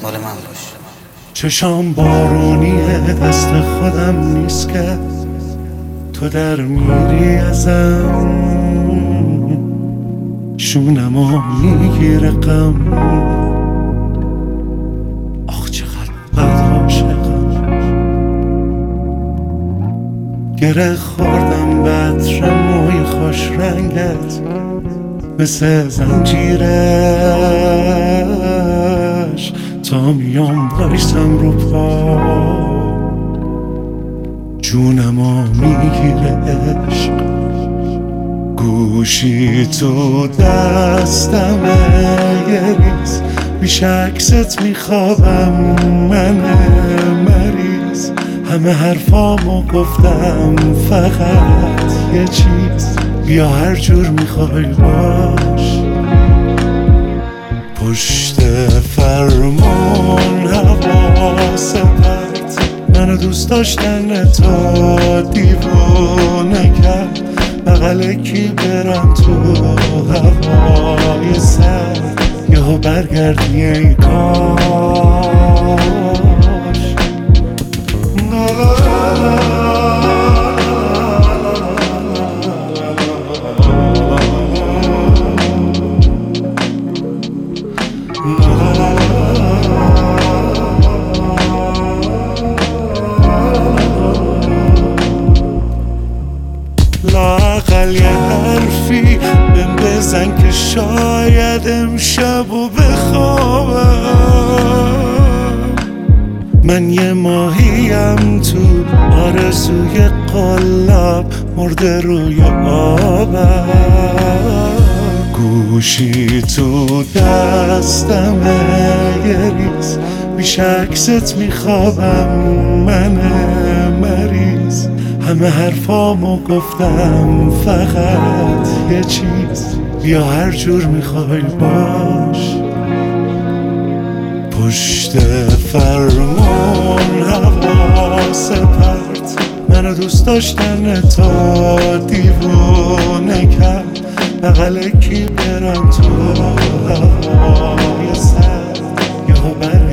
مال من باش. چشام بارونی دست خودم نیست که تو در میری ازم، شونمو میگیره غم. آخ چقدر بد عاشقم، گره خوردم به عطر موی خوش رنگت، مثل زنجیرش تا میام بایستم رو پا، جونمو میگیره عشق. گوشی تو دستمه یه ریز، بیش عکست میخوابم من مریض. همه حرفامو گفتم فقط یه چیز، بیا هر جور میخوای باش. پشت فرمون حواس پرت، منو دوست داشتن تا دیوونه کرد. بغل کی برم تو هوای سرد، یهو برگردی ای کاش. لااقل یه حرفی بهم بزن که شاید امشبو بخوابم. من یه ماهیم تو آرزوی قلاب، مرده روی آبم. گوشی تو دستمه یه ریز، بیش عکست میخوابم من مریض. همه حرفامو گفتم فقط یه چیز، بیا هر جور میخوای باش. پشت فرمون حواس پرت، منو دوست داشتن تا دیوونه کرد. بغل کی برم تو هوای سرد، یهو